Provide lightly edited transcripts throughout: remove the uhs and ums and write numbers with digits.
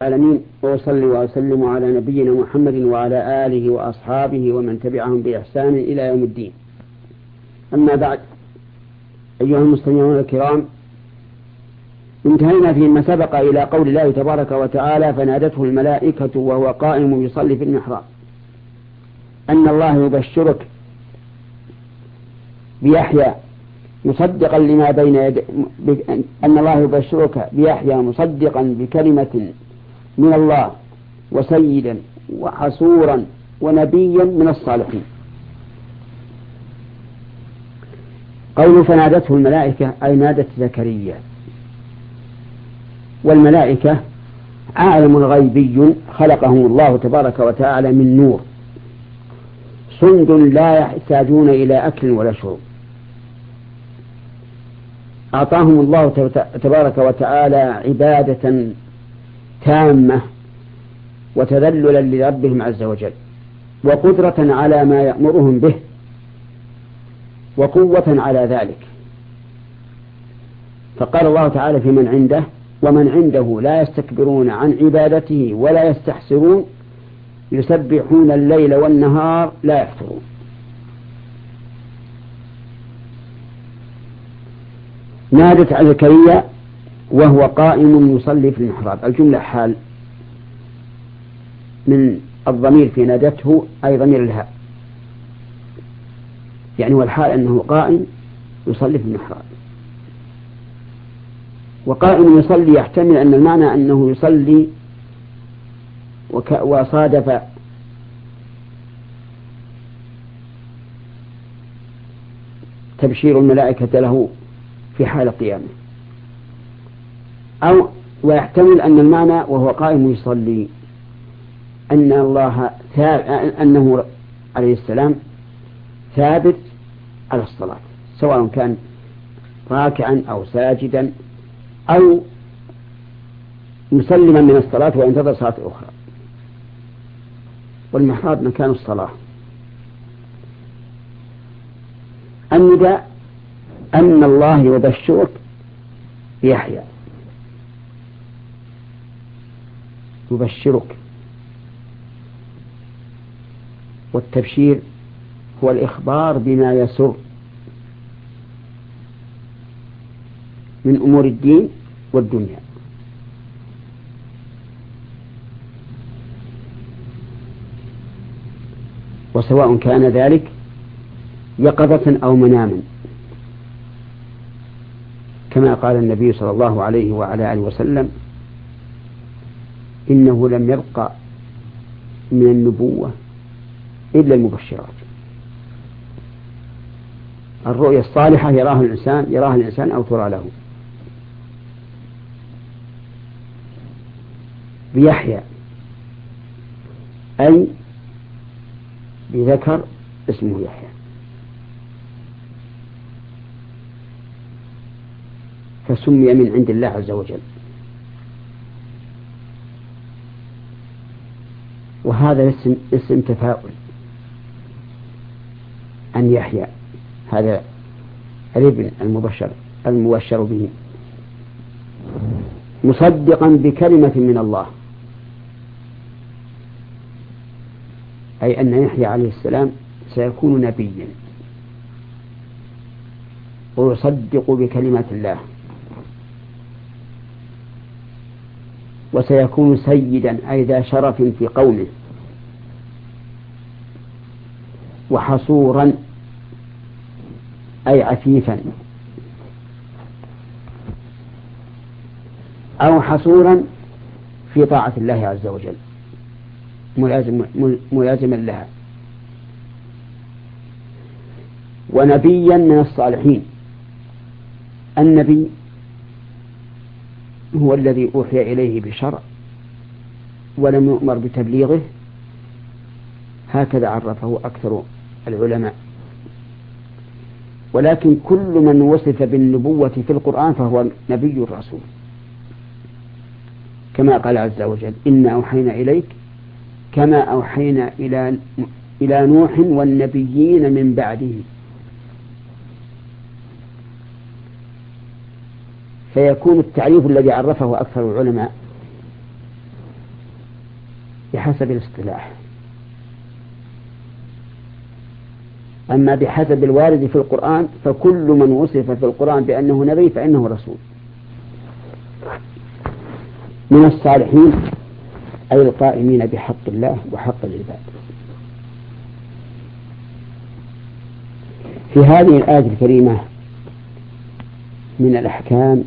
العالمين، وأصلي وأسلم على نبينا محمد وعلى آله وأصحابه ومن تبعهم بإحسان إلى يوم الدين. أما بعد، أيها المستمعون الكرام، انتهينا فيما سبق إلى قول الله تبارك وتعالى: فنادته الملائكة وهو قائم يصلي في المحراب أن الله يبشرك بيحيى مصدقا لما بين يديه، أن الله يبشرك بيحيى مصدقا بكلمة من الله وسيدا وحصورا ونبيا من الصالحين. قول فنادته الملائكة أي نادت زكريا، والملائكة عالم غيبي خلقهم الله تبارك وتعالى من نور، صند لا يحتاجون إلى أكل ولا شرب. أعطاهم الله تبارك وتعالى عبادة تامة وتذللا لربهم عز وجل، وقدرة على ما يأمرهم به، وقوة على ذلك. فقال الله تعالى في من عنده: ومن عنده لا يستكبرون عن عبادته ولا يستحسرون يسبحون الليل والنهار لا يفترون. نادت على زكريا وهو قائم يصلي في المحراب. الجملة حال من الضمير في نادته أي ضمير الهاء، يعني والحال أنه قائم يصلي في المحراب. وقائم يصلي يحتمل أن المعنى أنه يصلي وصادف تبشير الملائكة له في حال قيامه، أو ويحتمل أن المعنى وهو قائم يصلي أنه عليه السلام ثابت على الصلاة، سواء كان راكعا أو ساجدا أو مسلما من الصلاة وينتظر صلاة أخرى. والمحراب مكان الصلاة. النداء أن الله يبشرك بيحيى، يبشرك، والتبشير هو الإخبار بما يسر من أمور الدين والدنيا. وسواء كان ذلك يقظة أو مناما، كما قال النبي صلى الله عليه وعلى آله وسلم: إنه لم يبق من النبوة إلا المبشرات. الرؤيا الصالحة يراها الإنسان أو ترى له. بيحيى أي بذكر اسمه يحيى، فسمي من عند الله عز وجل. وهذا اسم تفاؤل أن يحيى، هذا الابن المبشر به، مصدقا بكلمة من الله، أي أن يحيى عليه السلام سيكون نبيا ويصدق بكلمة الله، وسيكون سيدا أي ذا شرف في قومه، وحصورا أي عفيفا، أو حصورا في طاعة الله عز وجل ملازما لها، ونبيا من الصالحين. النبي هو الذي أوحي إليه بشرع ولم يؤمر بتبليغه، هكذا عرفه أكثر العلماء. ولكن كل من وصف بالنبوة في القرآن فهو نبي رسول، كما قال عز وجل: إنا أوحينا إليك كما أوحينا إلى نوح والنبيين من بعده. فيكون التعريف الذي عرفه أكثر العلماء بحسب الاصطلاح. أما بحسب الوارد في القرآن فكل من وصف في القرآن بأنه نبي فإنه رسول من الصالحين، أي القائمين بحق الله وحق العباد. في هذه الآية الكريمة من الأحكام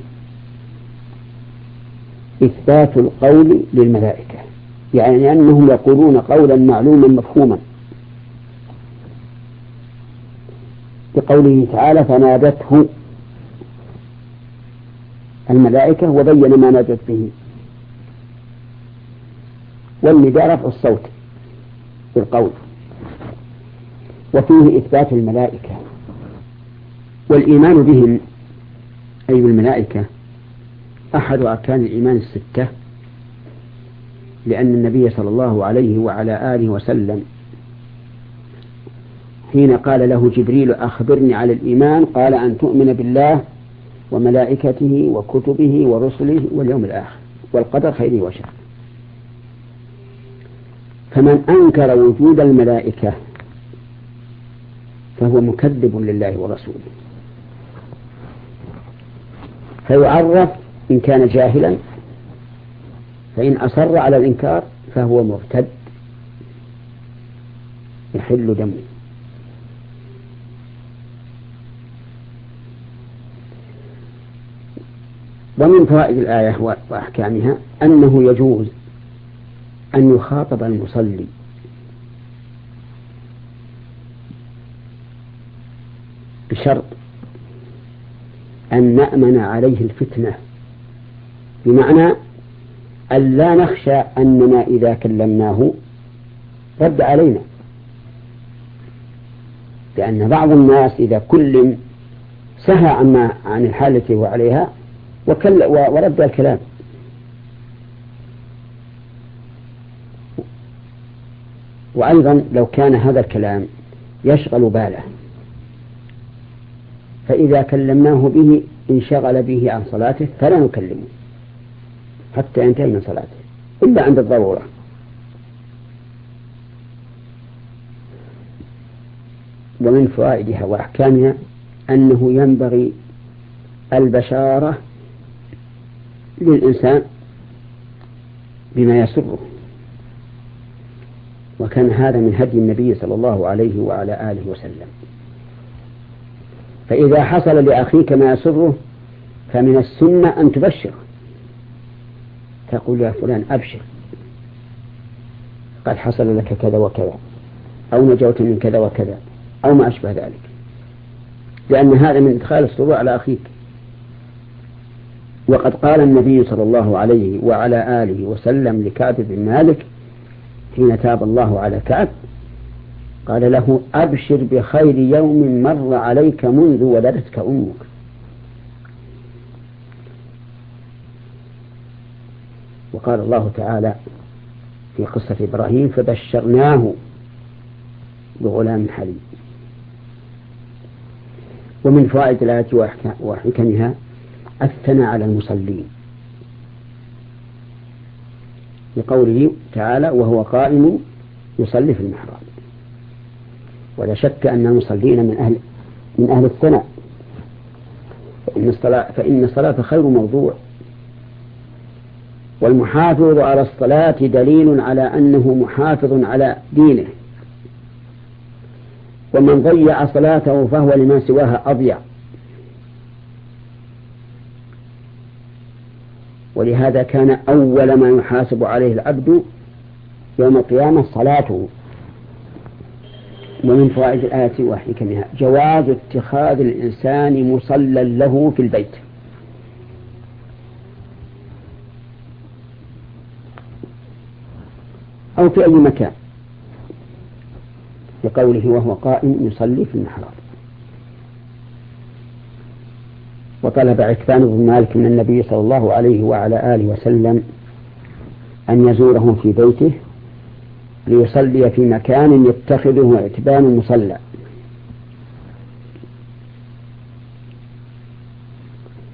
إثبات القول للملائكة، يعني أنهم يقولون قولا معلوما مفهوما، بقوله تعالى فنادته الملائكة وبين ما نادت به، والنداء رفع الصوت بالقول. وفيه إثبات الملائكة والإيمان بهم أي بالملائكة أحد أركان الإيمان الستة، لأن النبي صلى الله عليه وعلى آله وسلم حين قال له جبريل أخبرني على الإيمان قال أن تؤمن بالله وملائكته وكتبه ورسله واليوم الآخر والقدر خيره وشره. فمن أنكر وجود الملائكة فهو مكذب لله ورسوله، فيعرف إن كان جاهلا، فإن أصر على الإنكار فهو مرتد يحل دمه. ومن فوائد الآية وأحكامها أنه يجوز أن يخاطب المصلي بشرط أن نأمن عليه الفتنة، بمعنى أن لا نخشى أننا إذا كلمناه رد علينا، لأن بعض الناس إذا كلم سهى عن الحالة التي هو عليها ورد الكلام. وأيضا لو كان هذا الكلام يشغل باله فإذا كلمناه به انشغل به عن صلاته فلا نكلمه حتى ينتهي من صلاته إلا عند الضرورة. ومن فوائدها وأحكامها أنه ينبغي البشارة للإنسان بما يسره، وكان هذا من هدي النبي صلى الله عليه وعلى آله وسلم. فإذا حصل لأخيك ما يسره فمن السنة أن تبشر، تقول يا فلان أبشر قد حصل لك كذا وكذا، أو نجوت من كذا وكذا، أو ما أشبه ذلك، لأن هذا من إدخال السرور على أخيك. وقد قال النبي صلى الله عليه وعلى آله وسلم لكعب بن مالك حين تاب الله على كعب قال له أبشر بخير يوم مر عليك منذ ولدتك أمك. وقال الله تعالى في قصة إبراهيم فبشرناه بغلام حليم. ومن فوائد الآية وحكمها الثناء على المصلين، لقوله تعالى وهو قائم يصلي في المحراب. ولا شك أن المصلين من أهل الثناء، فإن الصلاة خير موضوع، والمحافظ على الصلاة دليل على أنه محافظ على دينه، ومن ضيع صلاته فهو لما سواها أضيع. ولهذا كان أول ما يحاسب عليه العبد يوم القيامة صلاته. ومن فوائد الآية وحكمها جواز اتخاذ الإنسان مصلى له في البيت، أو في أي مكان، لقوله وهو قائم يصلي في المحراب. وطلب عتبان بن مالك من النبي صلى الله عليه وعلى آله وسلم أن يزوره في بيته ليصلي في مكان يتخذه عتبان مصلى.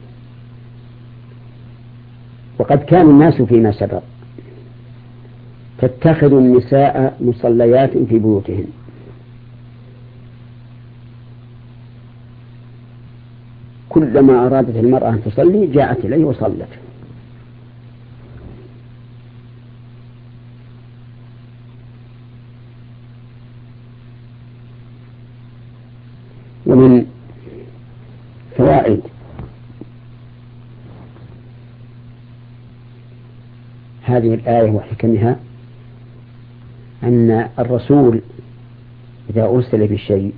وقد كان الناس فيما سبق تتخذ النساء مصليات في بيوتهن. كلما أرادت المرأة أن تصلي جاءت إليه وصلت. ومن فوائد هذه الآية وحكمها أن الرسول إذا أرسل بشيء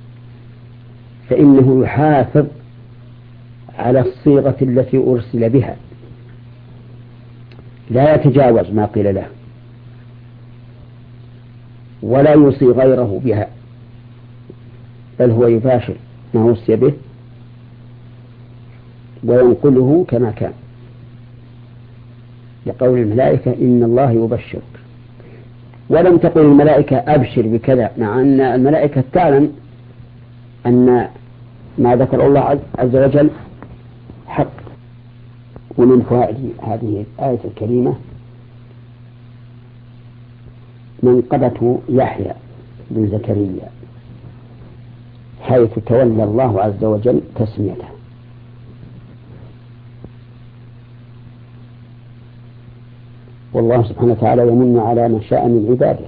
فإنه يحافظ على الصيغة التي أرسل بها، لا يتجاوز ما قيل له ولا يوصي غيره بها، بل هو يباشر ما وصي به وينقله كما كان، لقول الملائكة إن الله يبشرك. ولم تقل الملائكة أبشر بكذا، مع أن الملائكة تعلم أن ما ذكر الله عز وجل حق. ومن فوائد هذه الآية الكريمة منقبة يحيى بن زكريا حيث تولى الله عز وجل تسميته. والله سبحانه وتعالى يمن على من شاء من عباده،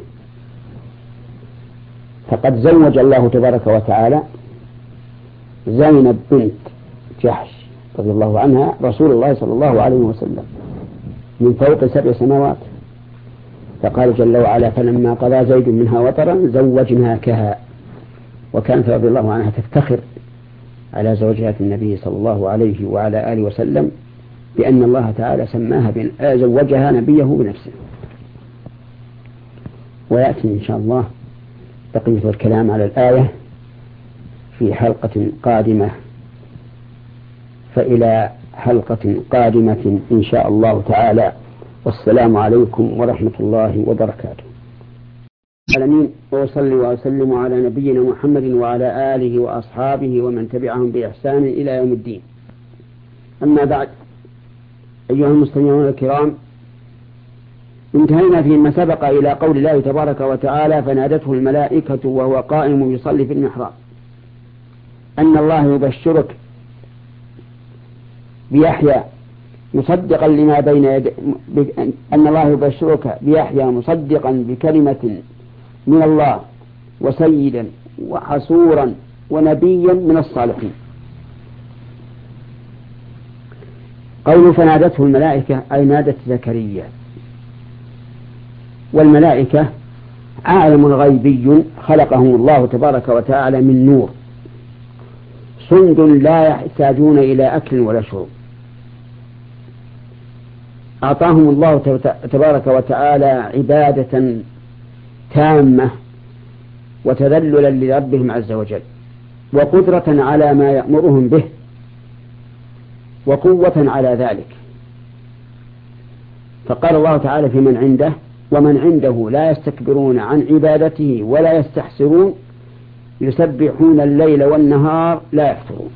فقد زوج الله تبارك وتعالى زينب بنت جحش رضي الله عنها رسول الله صلى الله عليه وسلم من فوق 7 سماوات، فقال جل وعلا فلما قضى زيد منها وطرا زوجناكها. وكانت رضي الله عنها تفتخر على زوجات النبي صلى الله عليه وعلى آله وسلم بأن الله تعالى سماها زوجها نبيه بنفسه. ويأتي إن شاء الله بقية الكلام على الآية في حلقة قادمة، فإلى حلقة قادمة إن شاء الله تعالى، والسلام عليكم ورحمة الله وبركاته. العالمين، وأصلي وأسلم على نبينا محمد وعلى آله وأصحابه ومن تبعهم بإحسان إلى يوم الدين. أما بعد، أيها المستمعون الكرام، انتهينا فيما سبق إلى قول الله تبارك وتعالى فنادته الملائكة وهو قائم يصلي في المحراب أن الله يبشرك بيحيى مصدقا لما بين أن الله يبشرك بيحيى مصدقا بكلمة من الله وسيدا وحصورا ونبيا من الصالحين. قول فنادته الملائكة أي نادت زكريا. والملائكة عالم غيبي خلقهم الله تبارك وتعالى من نور، صند لا يحتاجون إلى أكل ولا شرب. أعطاهم الله تبارك وتعالى عبادة تامة وتذللا لربهم عز وجل، وقدرة على ما يأمرهم به، وقوة على ذلك. فقال الله تعالى في من عنده ومن عنده لا يستكبرون عن عبادته ولا يستحسرون يسبحون الليل والنهار لا يفترون.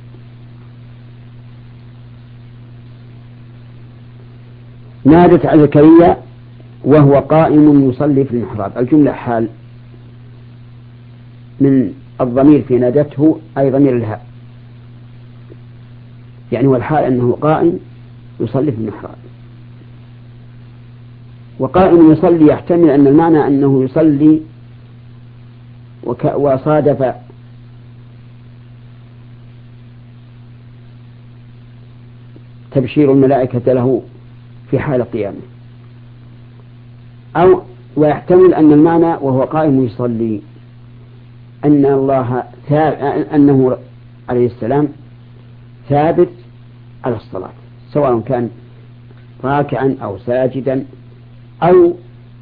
نادت على زكريا وهو قائم يصلي في المحراب. الجملة حال من الضمير في نادته أي ضمير الهاء، يعني والحال أنه قائم يصلي في المحراب. وقائم يصلي يحتمل أن المعنى أنه يصلي وصادف تبشير الملائكة له في حال قيامه، أو ويحتمل أن المعنى وهو قائم يصلي أن أنه عليه السلام ثابت على الصلاة، سواء كان راكعا أو ساجدا أو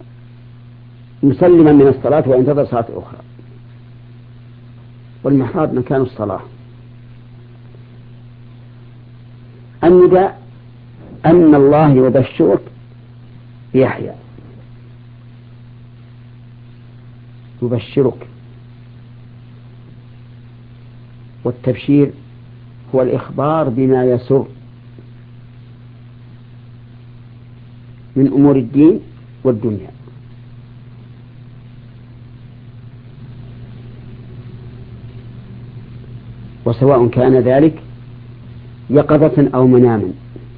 مسلما من الصلاة وينتظر صلاة أخرى. والمحراب مكان الصلاة. النداء أن الله يبشرك بيحيى، يبشرك. والتبشير هو الإخبار بما يسر من أمور الدين والدنيا. وسواء كان ذلك يقظة أو مناما،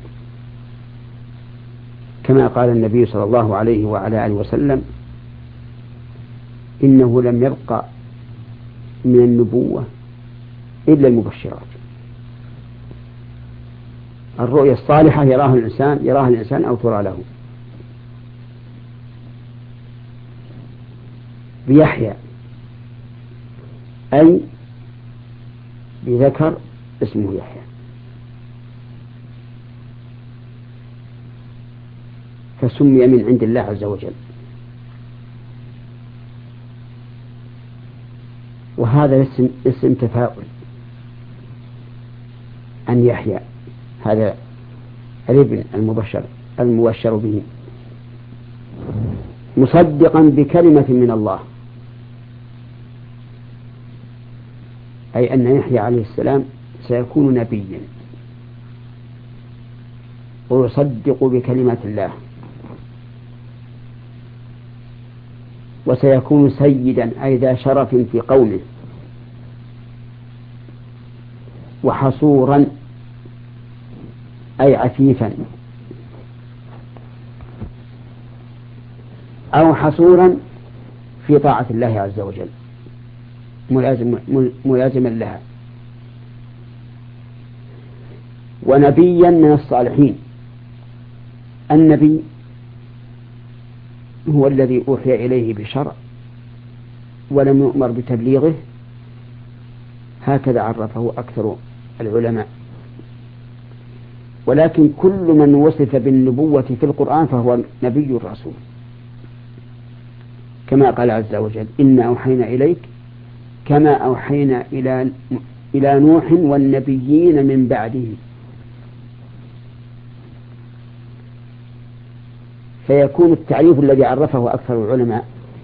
كما قال النبي صلى الله عليه وعلى آله وسلم: إنه لم يبقى من النبوة إلا المبشرات. الرؤيا الصالحة يراها الإنسان أو ترى له. بيحيى أي بذكر اسمه يحيى، فسمي من عند الله عز وجل. وهذا اسم تفاؤل أن يحيى، هذا الابن المبشر به، مصدقا بكلمة من الله، أي أن يحيى عليه السلام سيكون نبيا ويصدق بكلمات الله، وسيكون سيدا أي ذا شرف في قومه، وحصورا أي عفيفا، أو حصورا في طاعة الله عز وجل ملازما لها، ونبيا من الصالحين. النبي هو الذي أوحي إليه بشرع ولم يؤمر بتبليغه، هكذا عرفه أكثر العلماء. ولكن كل من وصف بالنبوة في القرآن فهو نبي رسول، كما قال عز وجل: إنا أوحينا إليك كما أوحينا إلى نوح والنبيين من بعده. فيكون التعريف الذي عرفه أكثر العلماء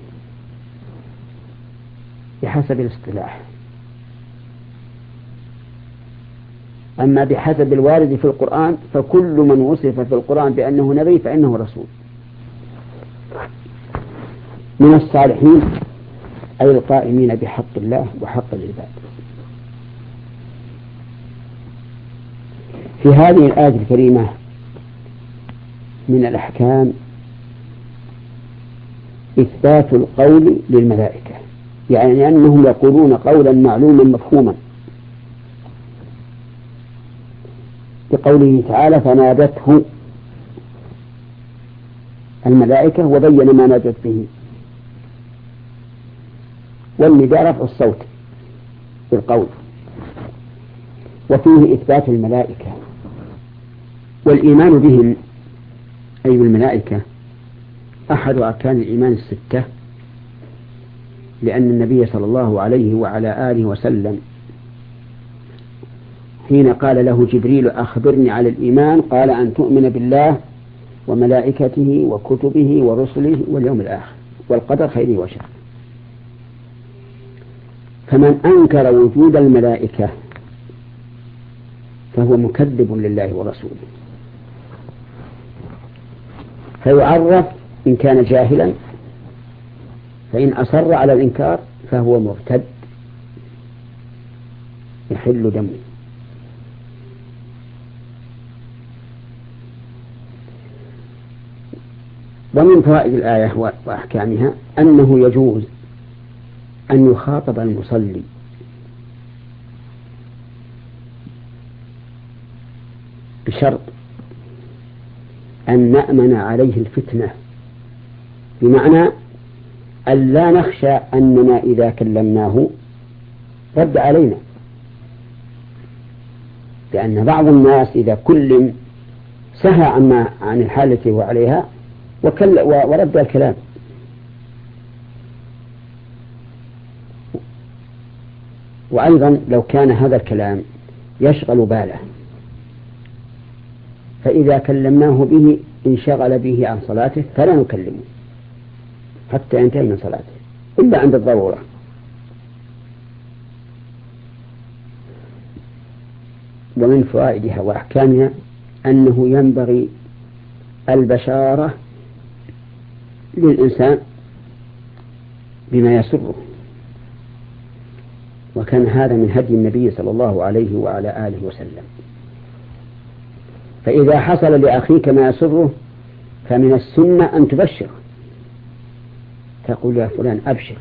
بحسب الاصطلاح، أما بحسب الوارد في القرآن فكل من وصف في القرآن بأنه نبي فإنه رسول. من الصالحين أي القائمين بحق الله وحق العباد. في هذه الآية الكريمة من الأحكام إثبات القول للملائكة، يعني أنهم يقولون قولا معلوما مفهوما، بقوله تعالى: فنادته الملائكة، وبين ما نادت به. والنداء رفع الصوت بالقول، وفيه إثبات الملائكة والإيمان بهم أي بالملائكة أحد أركان الإيمان الستة، لأن النبي صلى الله عليه وعلى آله وسلم حين قال له جبريل: أخبرني على الإيمان، قال: أن تؤمن بالله وملائكته وكتبه ورسله واليوم الآخر والقدر خيره وشره. فمن أنكر وجود الملائكة فهو مكذب لله ورسوله، فيعرف إن كان جاهلا، فإن أصر على الإنكار فهو مرتد يحل دمه. ومن فوائد الآية وأحكامها أنه يجوز أن يخاطب المصلي بشرط أن نأمن عليه الفتنة، بمعنى أن لا نخشى أننا إذا كلمناه رد علينا، لأن بعض الناس إذا كلم سهى عن الحالة هو عليها ورد الكلام. وأيضا لو كان هذا الكلام يشغل باله، فإذا كلمناه به انشغل به عن صلاته فلا نكلمه حتى ينتهي من صلاته إلا عند الضرورة. ومن فوائدها وأحكامها أنه ينبغي البشارة للإنسان بما يسره، وكان هذا من هدي النبي صلى الله عليه وعلى آله وسلم. فإذا حصل لأخيك ما يسره فمن السنة أن تبشر، تقول يا فلان أبشر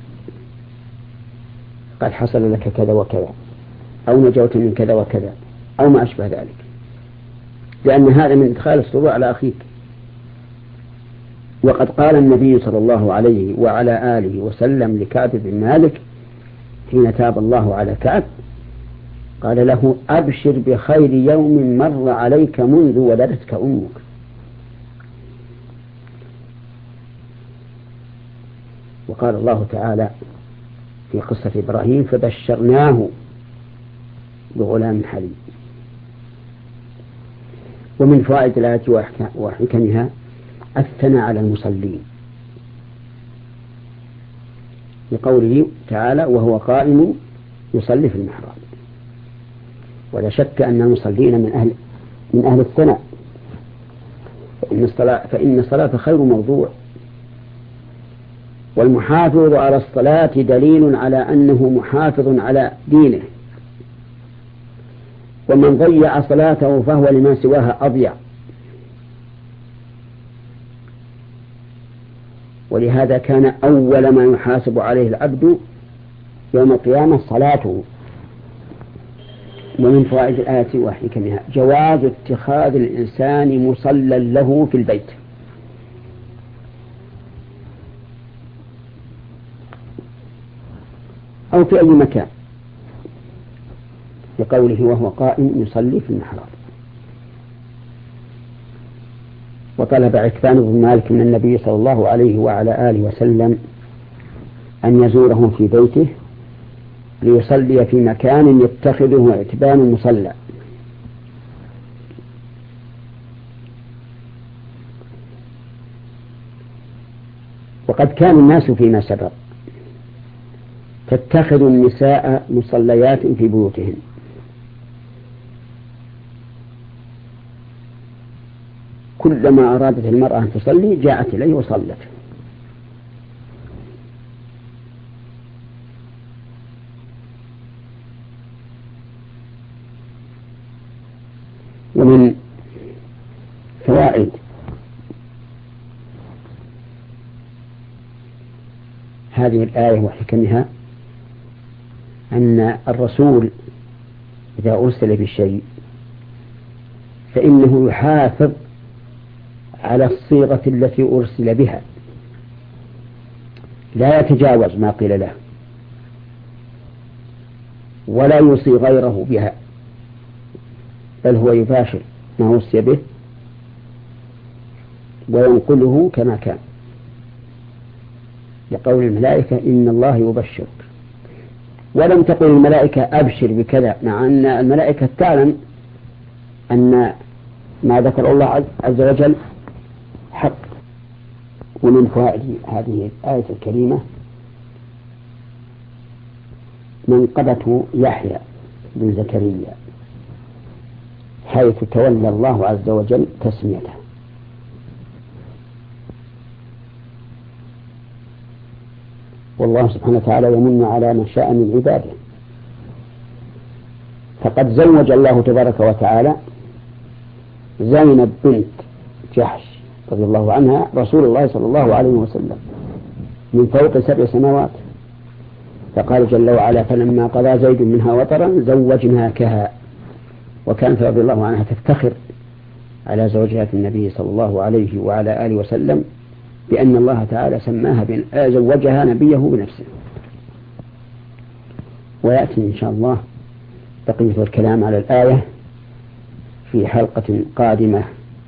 قد حصل لك كذا وكذا، أو نجوت من كذا وكذا، أو ما أشبه ذلك، لأن هذا من إدخال السرور على أخيك. وقد قال النبي صلى الله عليه وعلى آله وسلم لكعب بن مالك حين تاب الله على كعب، قال له أبشر بخير يوم مر عليك منذ ولدتك أمك. وقال الله تعالى في قصة إبراهيم فبشرناه بغلام حليم. ومن فوائد الآية وحكمها الثناء على المصلين، لقوله تعالى وهو قائم يصلي في المحراب. ولا شك أن المصلين من أهل الثناء، فإن الصلاة خير موضوع، والمحافظ على الصلاة دليل على أنه محافظ على دينه، ومن ضيع صلاته فهو لما سواها أضيع. ولهذا كان أول ما يحاسب عليه العبد يوم القيامة صلاته. ومن فوائد الآية وحكمها جواز اتخاذ الإنسان مصلى له في البيت، أو في أي مكان، لقوله وهو قائم يصلي في المحراب. وطلب عتبان بن مالك من النبي صلى الله عليه وعلى آله وسلم أن يزوره في بيته ليصلي في مكان يتخذه عتبان مصلى. وقد كان الناس فيما سبق تتخذ النساء مصليات في بيوتهن، كلما أرادت المرأة أن تصلي جاءت إليه وصلت. ومن فوائد هذه الآية وحكمها أن الرسول إذا أرسل بشيء فإنه يحافظ على الصيغة التي أرسل بها، لا يتجاوز ما قيل له ولا يوصي غيره بها، بل هو يباشر ما وصي به وينقله كما كان، لقول الملائكة إن الله يبشرك. ولم تقل الملائكة أبشر بكذا، مع أن الملائكة تعلم أن ما ذكر الله عز وجل حق. ومن فوائد هذه الآية الكريمة منقبة يحيى بن زكريا، حيث تولى الله عز وجل تسميته. والله سبحانه وتعالى يمن على من شاء من عباده، فقد زوج الله تبارك وتعالى زينب بنت جحش رضي الله عنها رسول الله صلى الله عليه وسلم من فوق 7 سماوات، فقال جل وعلا فلما قضى زيد منها وطرا زوجناكها. وكانت رضي الله عنها تفتخر على زوجات النبي صلى الله عليه وعلى آله وسلم بأن الله تعالى سماها زوجها نبيه بنفسه. ويأتي إن شاء الله بقية الكلام على الآية في حلقة قادمة،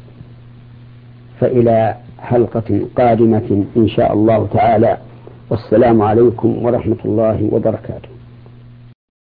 فإلى حلقة قادمة إن شاء الله تعالى، والسلام عليكم ورحمة الله وبركاته.